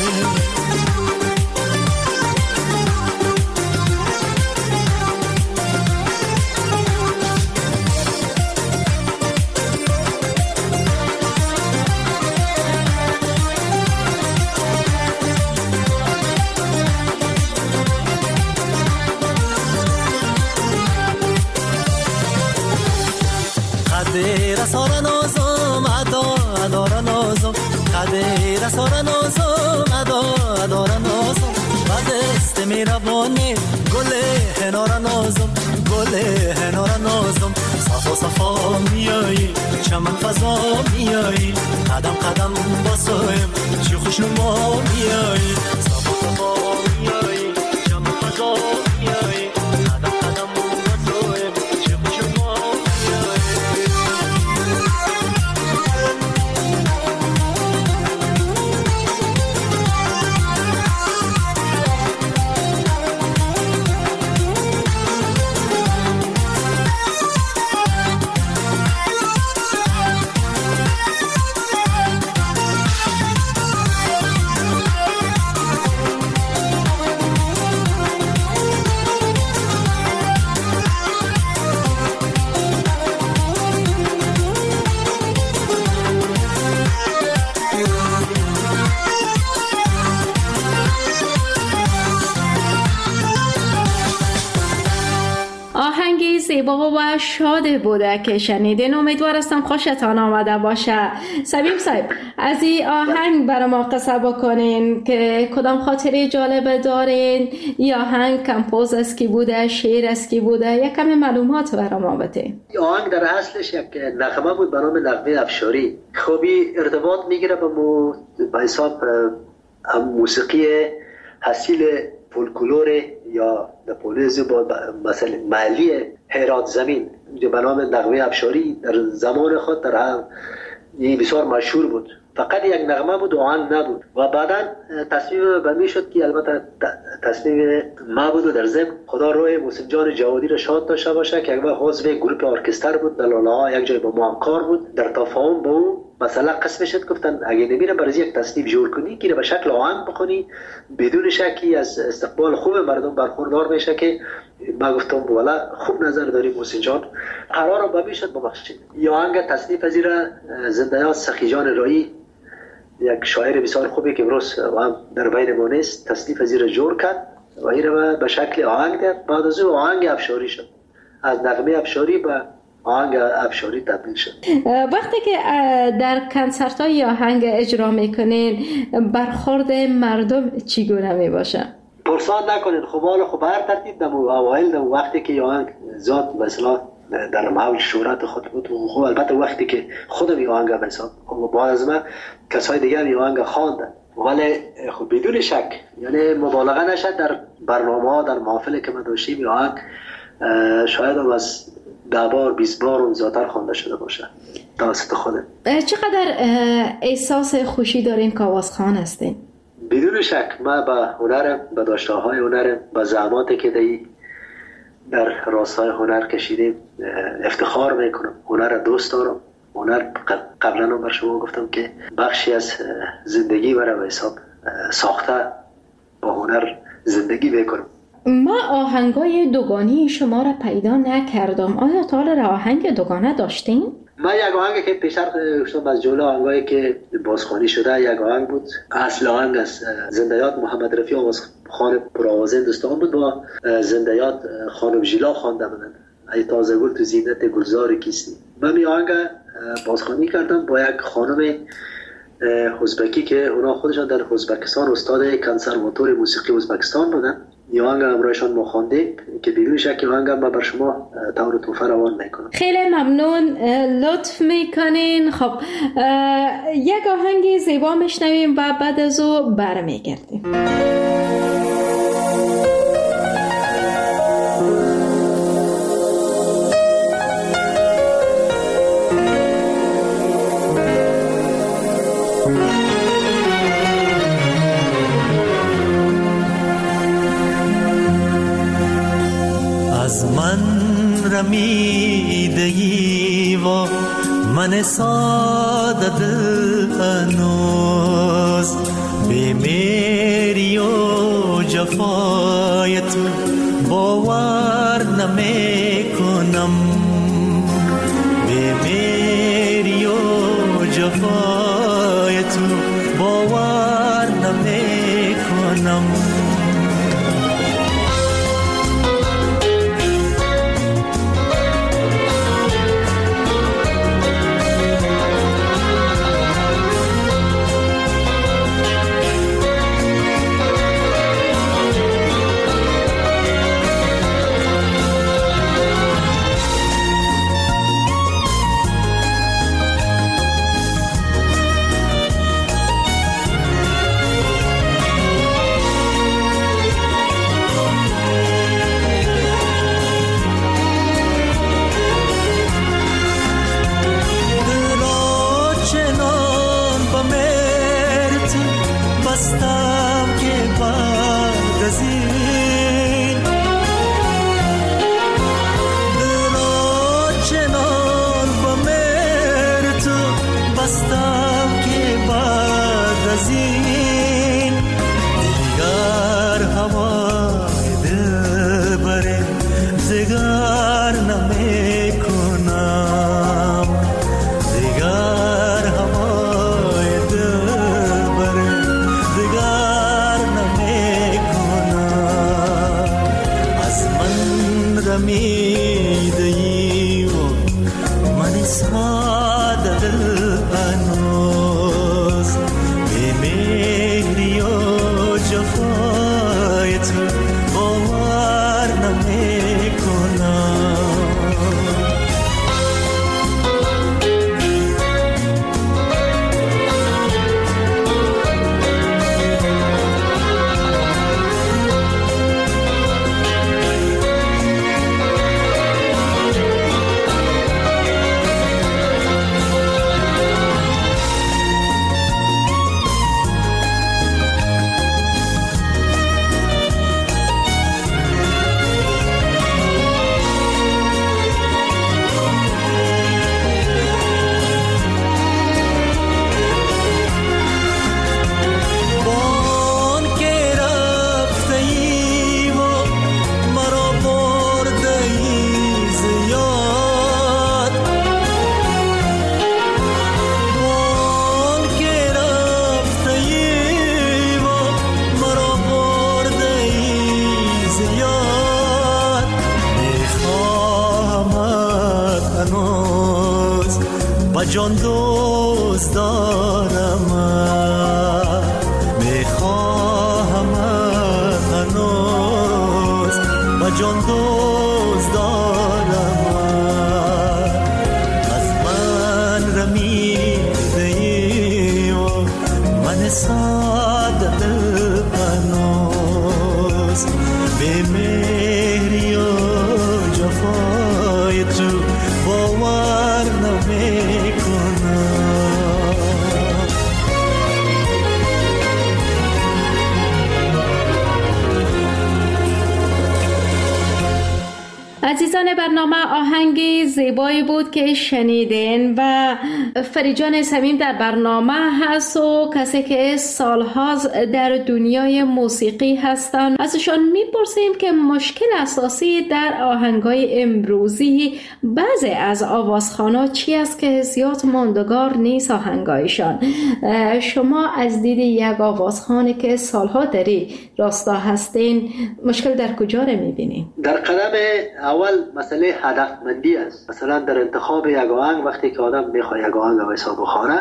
سارا نازم ادا ادارا نازم، قدر سارا نازم ادا ادارا نازم، بعد است میربانی گل هنارا نازم، گل هنارا نازم، صفا صفا میایی، چمن فضا میایی، قدم قدم باسایم چه خوشنما میایی، صفا صفا میایی، چمن فضا میایی، قدم قدم باسایم چه خوشنما میایی. زیبا و شاد بوده که شنیدین. امیدوار هستم خوشتان آمده باشه. سبیم صاحب، از این آهنگ برای ما قصه بکنین که کدام خاطره جالب دارین؟ این آهنگ کمپوز از کی بوده، شعر از کی بوده؟ یک کمی معلومات برای ما بده. این آهنگ در اصلش یک نغمه بود به نام نغمه افشاری. خوبی ارتباط میگیره به حساب هم موسیقی حاصل فولکلور یا نپولیزی با مثلا محلی هرات زمین به نام نغمه افشاری در زمان خود در هم بسیار مشهور بود فقط یک نغمه بود و آهنگ نبود و بعدا تصمیم به می شد که البته تصمیم ما بود و در ضمن خدا روی محسن جان جوادی را شاد داشته باشه که یک عضو گروه ارکستر بود در لاله ها، یک جای با ما همکار بود. در تفاهم با او مثلا قسم شد گفتن اگه نمیره برای یک تصنیف جور کنی که به شکل آهنگ بخونی بدون شکی از استقبال خوب مردم برخوردار میشه که ما گفتم والا خوب نظر داری محسن جان، قرارم به میشد ببخشید. یا آهنگ تصنیف از را زنده یاد سخی جان رایی، یک شاعر بسیار خوبی که امروز هم در بین ما نیست، تصنیف از را جور کرد و این را به شکل آهنگ داد. بعد از او آهنگ افشاری شد، از نغمه افشاری به آهنگ افشاری تبدیل شد. وقتی که در کنسرت های آهنگ اجرا میکنین برخورد مردم چگونه میباشه؟ پرسان نکنید، خب حالا خب هر ترتیب دمو اوایل دمو وقتی که آهنگ ذات مثلا در محل شهرت خود بود و خب البته وقتی که خودم این آهنگ بسام و بعد از من کسای دیگر این آهنگ خواندن، ولی خب بدون شک یعنی مبالغه نشد در برنامه ها در محافل که ما داشتیم این آهنگ شاید هم از 10 بار 20 بار اون زیادتر خوانده شده باشه توسط خودم. چقدر احساس خوشی دارین که آوازخوان هستین؟ بدون شک ما به هنرم، به داشته‌های هنرم، به زحماتی که در راستای هنر کشیدیم افتخار میکنم. هنر دوست دارم. هنر قبلا هم بر شما گفتم که بخشی از زندگی مرا به حساب ساخته با هنر زندگی میکنم. ما آهنگای دوگانی شما را پیدا نکردم. آیا تا حالا آهنگ دوگانه داشتین؟ من یک آهنگی که پیشتر گفتم از جمله آهنگایی که بازخوانی شده یک آهنگ بود. اصل آهنگ از زنده یاد محمد رفیع آوازخوان پرآوازه هندوستان بود و زنده یاد خانم ژیلا خوانده بودن ای تازه گل تو زینت گلزار کیستی. من این آهنگ بازخوانی کردم با یک خانم ازبکی که اونا خودشان در ازبکستان استاد کنسرواتوار موسیقی ازبکستان بودن. این آهنگ همراهشان ما خواندیم که بدون شک این آهنگ من بر شما طور توفه روان میکنم. خیلی ممنون، لطف میکنین. خب یک آهنگ زیبا میشنویم و بعد از او برمیگردیم. از من رمیدگی و من ساده دل هنوز بیمیری و جفای تو باور نمی کنم. بیمیری و جفای تو باور نمی کنم. و جان دوست دارم، میخواهم هنوز و جان دوست دارم. از من رمیده ای و من ساده پنوز، به مهری و جفای تو باور نمیکنم. عزیزان برنامه، آهنگ زیبایی بود که شنیدین و فریجان صمیم در برنامه هست و کسی که سالها در دنیای موسیقی هستند. ازشان میپرسیم که مشکل اساسی در آهنگای امروزی بعضی از آوازخوانا چی است که زیاد ماندگار نیست آهنگایشان. شما از دید یک آوازخوانی که سالها در راستا هستین مشکل در کجا رو میبینین؟ در قدم اول مسئله هدفمندی است. مثلا در انتخاب یک آهنگ، وقتی که آدم میخواد یک آهنگ به حساب بخوانه،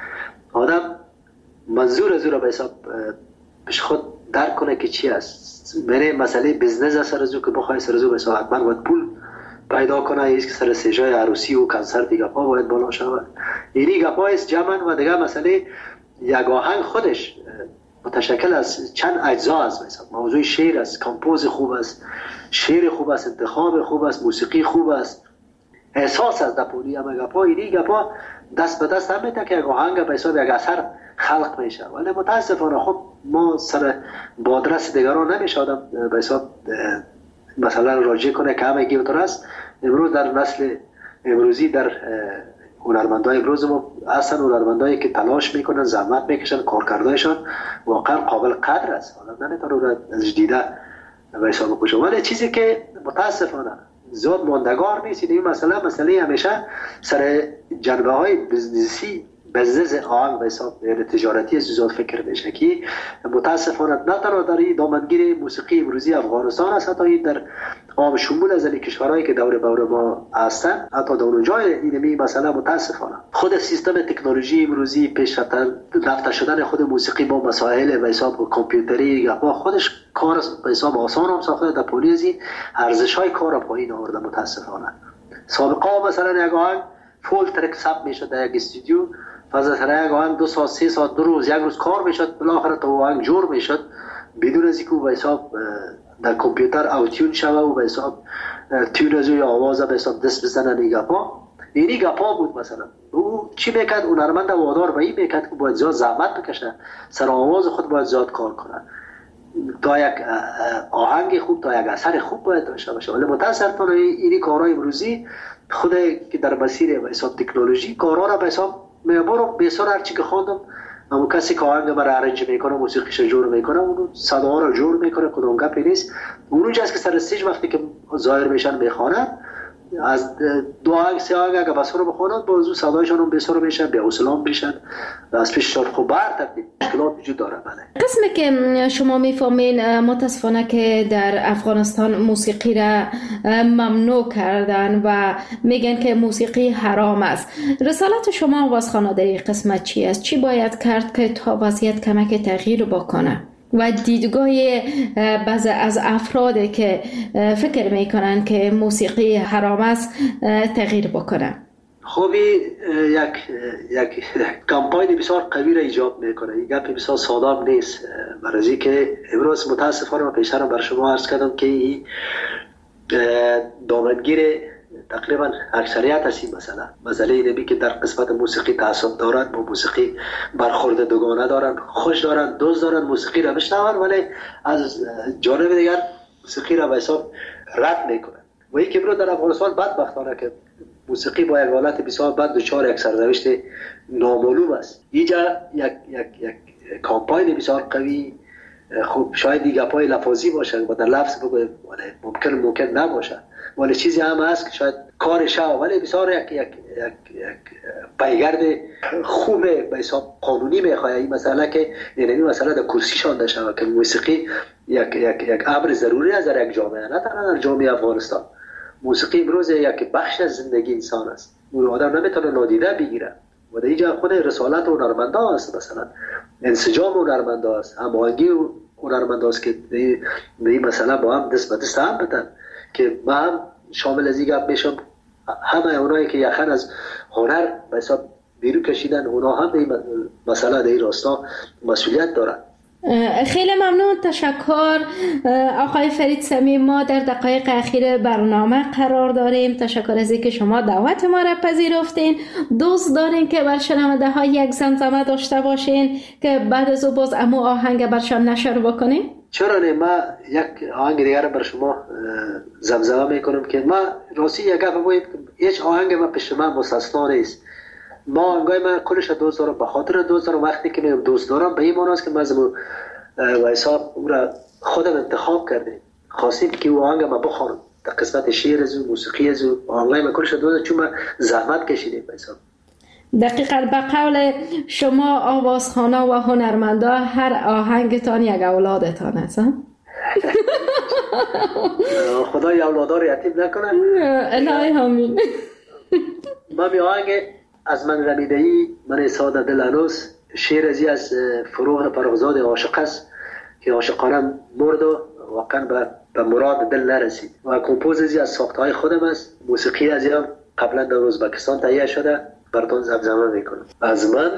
آدم منظور از او را به حساب پیش خود درک کنه که چی است. میره مسئله بزنس است سر از او که بخواه سر از او به حساب حتما باید پول پیدا کنه، ایست که سر سجای عروسی و کنسرت گپا باید بالا شود. اینی گپا است جمعا. و دیگه مسئله یک آهنگ خودش متشکل از چند اجزا است. مثلا موضوع شعر است، کمپوز خوب است، شعر خوب است، انتخاب خوب است، موسیقی خوب است، احساس از دپولی هم گپا. اینی گپا دست به دست هم میده که یک آهنگ به حساب یک اثر خلق میشه. ولی متاسفانه خب ما سر بادرس دیگران نمیشه آدم به حساب مثلا راجع کنه که همه گیوتر است. امروز در نسل امروزی در هنرمندای امروز ما اصلا هنرمندایی که تلاش میکنن، زحمت میکشن، کارکردایشان واقعا قابل قدر است. آدم نمیتونه از دیده به حساب بکشه. ولی چیزی که متاسفانه زیاد ماندگار نیست این مسئله همیشه سر جنبه های بزنسی، بزنس آهنگ به حساب یعنی تجارتی زیاد فکر میشه که متاسفانه نه تنها در دامنگیر موسیقی امروزی افغانستان است، حتی در عام شمول از کشورهایی که دور بور ما هستن، حتی در اونجای اینمی مثلا متاسفانه خود سیستم تکنولوژی امروزی پیشرفته شدن خود موسیقی با مسائل به حساب کامپیوتری با خودش کار به حساب آسان هم ساخته. در پولیزی ارزش‌های کار پایین آورده متاسفانه. سابقا مثلا یک آهنگ فول ترک ثبت میشد در یک استودیو، فضا یک آهنگ 2 ساعت 3 ساعت 2 روز 1 روز کار میشد، بالاخره تو آهنگ جور میشد بدون از اینکه به حساب در کامپیوتر اوتیون شوه و به حساب تیون از یا آواز به حساب دست بزنن. اینی گپا بود. مثلا او چی میکرد؟ هنرمند وادار به این میکرد که باید زیاد زحمت بکشه، سر آواز خود باید زیاد کار کنه تا یک آهنگ خوب، تا یک اثر خوب باید داشته باشه. ولی متاسفانه اینی کارهای امروزی خود که در مسیر به حساب تکنولوژی کارها را به حساب میبرم. بسیار هرچی که خواندم اما کسی که آهنگ مرا ارنج میکنه، موسیقیش جور میکنه، اون صدا را جور میکنه، کدوم گپی نیست. اونجا است که سر استیج وقتی که ظاهر میشن میخوانن، از 2 آهنگ 3 آهنگ اگه بسر بخونن بازو صدایشان هم بسر میشن، به حوصله میشن، از پیششان خوب برتر مشکلات وجود داره. بله قسمی که شما میفهمین متاسفانه که در افغانستان موسیقی را ممنوع کردن و میگن که موسیقی حرام است. رسالت شما آوازخوانا در این قسمت چی است؟ چی باید کرد که تا وضعیت کمک تغییر بکنه؟ و دیدگاه بعضی از افرادی که فکر میکنن که موسیقی حرام است تغییر بکنه. خوبی یک کمپاین بسیار قوی را ایجاد میکنه. این گپ بسیار ساده نیست. برای که امروز متاسفانه من پیشتر بر شما عرض کردم که این دامنگیر تقریبا اکثریت هستی. مثلا مسئله اینه که در قسمت موسیقی تعصب دارن، با موسیقی برخورد دوگانه دارن، خوش دارن، دوست دارن، موسیقی را بشنون، ولی از جانب دیگر موسیقی را به حساب رد میکنن. و این که برو در افغانستان بدبختانه که موسیقی با یک حالت بسیار بد دچار یک سرنوشت نامعلوم است. اینجا یک کامپاین بسیار قوی، خوب شاید دیگه پای لفاظی باشه و در لفظ بگویم ممکن نباشه، ولی چیزی هم هست که شاید کارش ولی بسیار یک پیگرد خوبه به حساب قانونی میخواه. این مسئله که این مسئله در کرسی شانده شود که موسیقی یک امر ضروری است در یک جامعه، نه تنها در جامعه افغانستان. موسیقی امروز یک بخش از زندگی انسان است. اون آدم نمیتونه نادیده بگیره و در اینجا خود رسالت هنرمندا است. مثلا انسجام هنرمندا است، هماهنگی هنرمندا است که این مسئله با هم دست به دست هم بدن که ما هم شامل از این گپ میشم. همه اونایی که یخن از هنر به حساب بیرون کشیدن اونا هم این مسئله در این راستا مسئولیت دارن. خیلی ممنون، تشکر آقای فرید صمیم. ما در دقایق اخیر برنامه قرار داریم. تشکر از اینکه شما دعوت ما را پذیرفتین. دوست دارین که بر شنونده ها یک زمزمه داشته باشین که بعد از او باز امو آهنگ برشان نشر بکنیم؟ چرا نه، ما یک آهنگ دیگر بر شما زمزمه میکنم که ما راستی یک گپ باید هیچ آهنگ ما پیش من مستثنا نیست. ما آهنگای من کلش دوست دارم، به خاطر دوست دارم. وقتی که میگم دوست دارم به این معنی است که من و حساب او را خودم انتخاب کردیم، خواستیم که او آهنگ ما بخوانم. در قسمت شعر از موسیقی از آهنگای من کلش دوست دارم چون ما زحمت کشیدیم به حساب. دقیقاً به قول شما آوازخوانا و هنرمندا هر آهنگتان یک اولادتان است. خدای اولادها رو یتیم نکنه. الهی آمین. ما می آهنگ از من رمیده‌ای من ساده دل هنوز، شعر ازی از فروغ فرخزاد عاشق است که عاشقانه مرد و واقعا به مراد دل نرسید و کمپوز ازی از ساختهای خودم است. موسیقی ازی هم قبلا در ازبکستان تهیه شده، براتون زمزمه میکنم. از من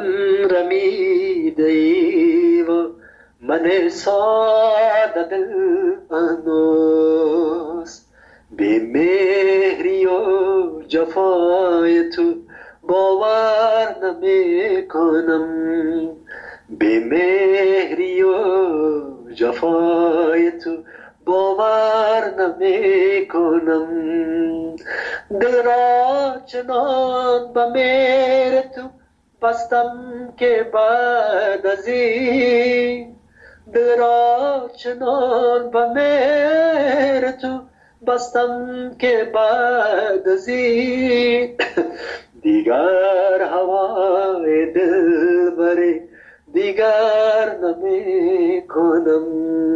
رمیده‌ای و من ساده دل هنوز، بی مهری و جفای تو باور نمی کنم، بی مهری و جفای تو باور نمی کنم. دل را چنان به مهر تو بستم که بعد از این، دل را چنان به مهر تو بستم که بعد از این دیگر هوای دل بری دیگر نمی کنم،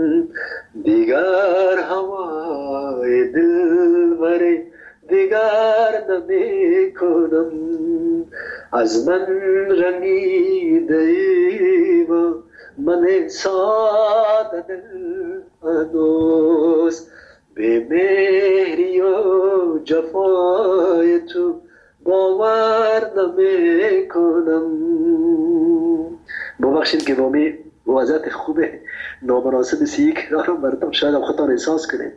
دیگر هوای دل بری دیگر نمی کنم. از من رمیده ای و من ساده دل هنوز، به مهری و جفای تو باور نمی کنم. ببخشید که با می وضعیت خوب نامناسب سی کنارم براتون شاید هم خودتان احساس کنید.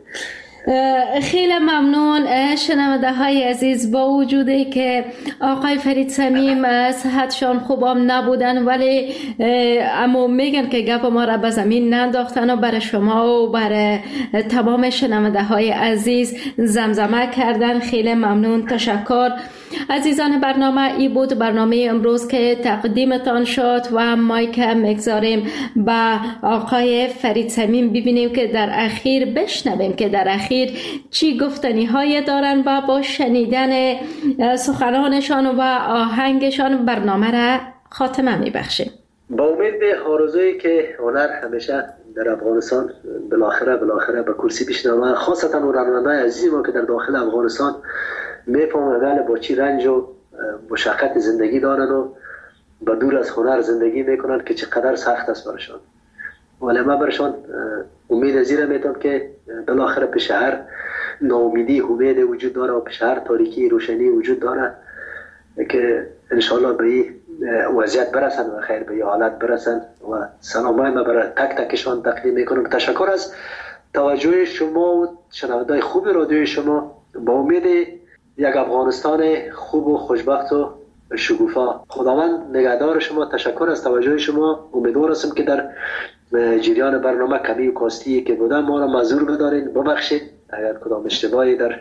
خیلی ممنون شنونده های عزیز. با وجودی که آقای فرید صمیم صحتشان خوبم نبودن ولی اما میگن که گپ ما را به زمین ننداختن و برای شما و برای تمام شنونده های عزیز زمزمه کردن. خیلی ممنون، تشکر. عزیزان برنامه ای بود برنامه امروز که تقدیمتان شد و مایک میگذاریم به آقای فرید صمیم ببینیم که در اخیر بشنویم که در اخیر چی گفتنی های دارن و با شنیدن سخنانشان و آهنگشان برنامه را خاتمه میبخشیم. با امید به آرزویی که هنر همیشه در افغانستان بالاخره به کرسی بشینه، خاصتا هنرمندان عزیز ما که در داخل افغانستان میفهمن با چی رنج و مشقت زندگی دارن و با دور از هنر زندگی میکنن که چقدر سخت است برشان. ولی من برشان امید از این میتونم که بالاخره پیش هر ناامیدی امید وجود داره و پیش هر تاریکی روشنی وجود داره که انشالله به این وضعیت برسن و خیر به این حالت برسن. و سلامای من برای تک تکشان تقدیم میکنم. تشکر از توجه شما و شنونده‌های خوب رادیوی شما. با امید یک افغانستان خوب و خوشبخت و شکوفا. خداوند نگهدار شما. تشکر از توجه شما. امیدوار هستم که در جریان برنامه کمی و کاستی که بودم ما را معذور بدارین، ببخشید اگر کدام اشتباهی در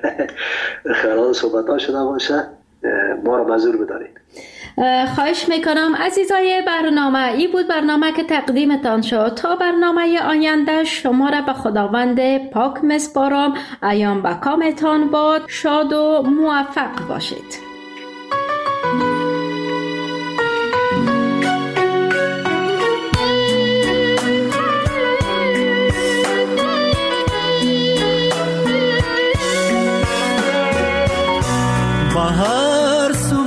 خلال صحبت‌ها شده باشه ما را معذور بدارین. خواهش میکنم. عزیزای برنامه ای بود برنامه که تقدیمتان شد. تا برنامه آینده شما را به خداوند پاک میسپارم. ایام به کامتان باد. شاد و موفق باشید. هر سو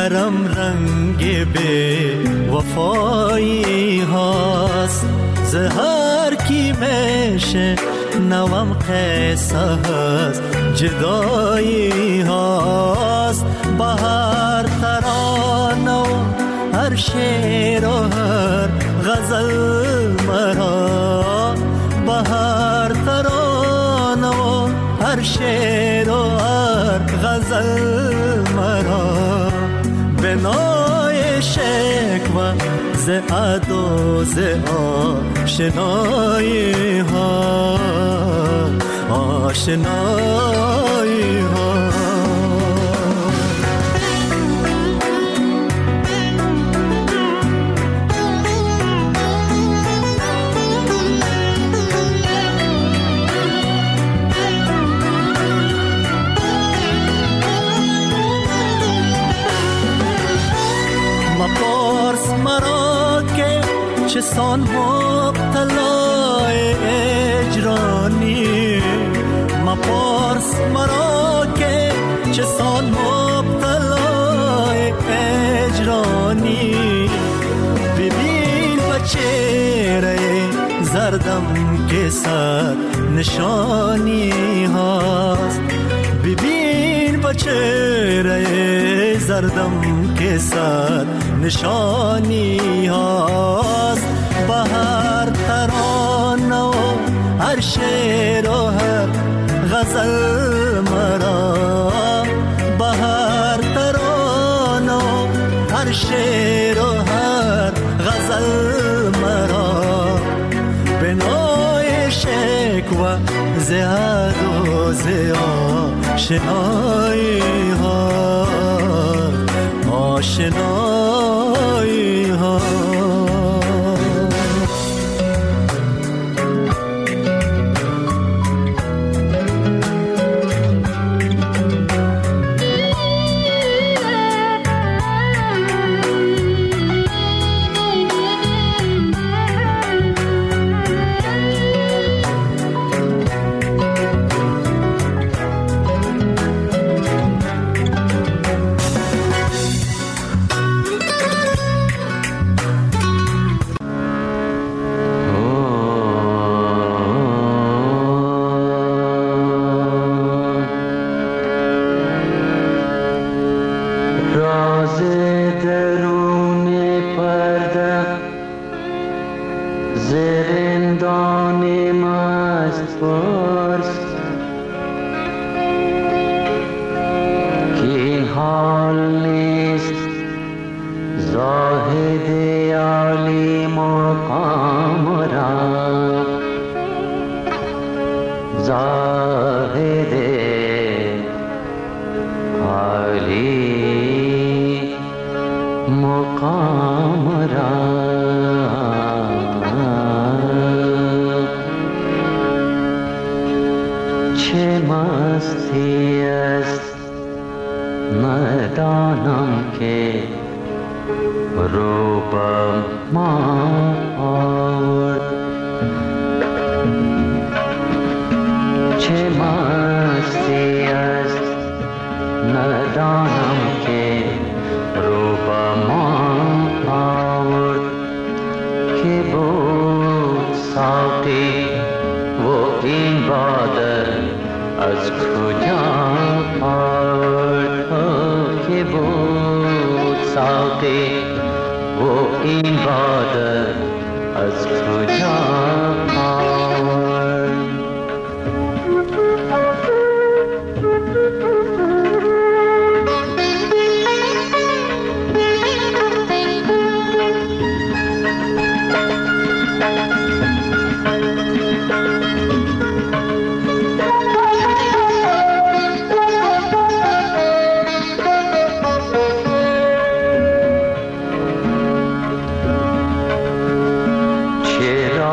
دیگرم رنگ به وفایی هست. زهر کی میشه نوام قصه هست، جدایی هست. بهر ترانه و هر شعر و هر غزل مرا، بهر ترانه و هر شعر و هر غزل مرا. به نای شکوه ز عد و ز آشنایی ها، آشنایی ها. مپرس مرا که چه سان مبتلای اجرانی، مپرس مرا که چه سان مبتلای اجرانی. ببین به چهره زردم که صد نشانی هست، ببین به چهره زردم که صد نشانی هست. بهر ترانه و هر شعر و هر غزل مرا، بهر ترانه و هر شعر و هر غزل مرا. به نای شکوه ز عد و ز آشنایی ها، آشنایی ها. چرا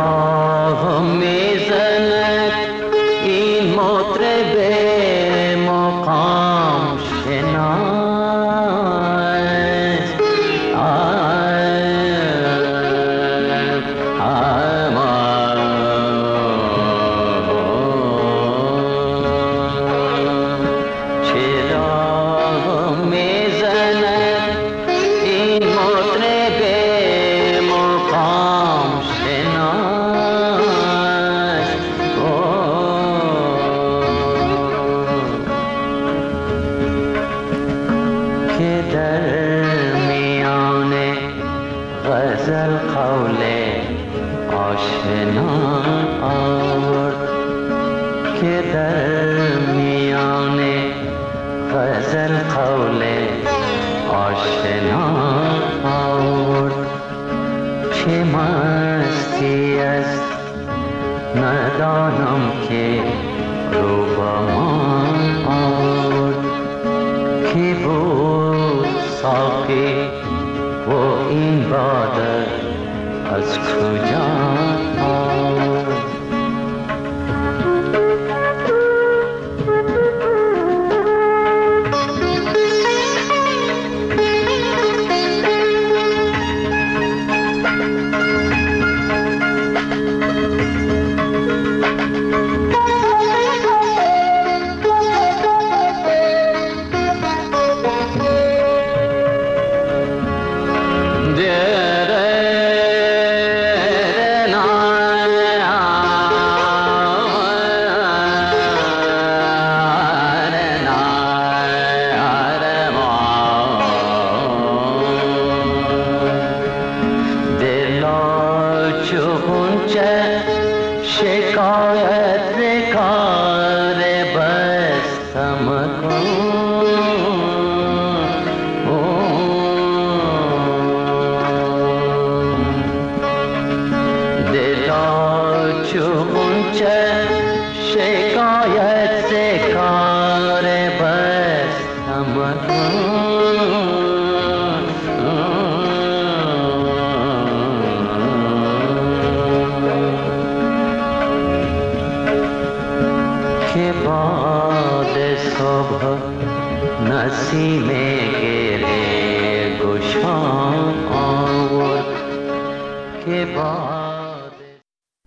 آشنا آورد که در میان غزل قول آشنا آورد چه مستی است ندانم که رو با من آورد که بود ساقی و این باده از کجا آورد شکایت کار بستم کن دلا چون چه شکایت کار بستم کن که باد صبح نسیم گره گشا آورد که باد